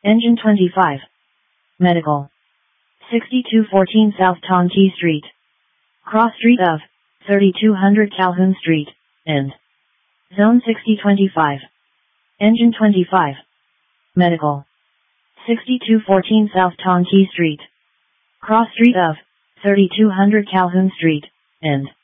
Engine 25. Medical. 6214 South Tonki Street. Cross Street of 3200 Calhoun Street, and Zone 6025. Engine 25. Medical. 6214 South Tonki Street. Cross Street of 3200 Calhoun Street, and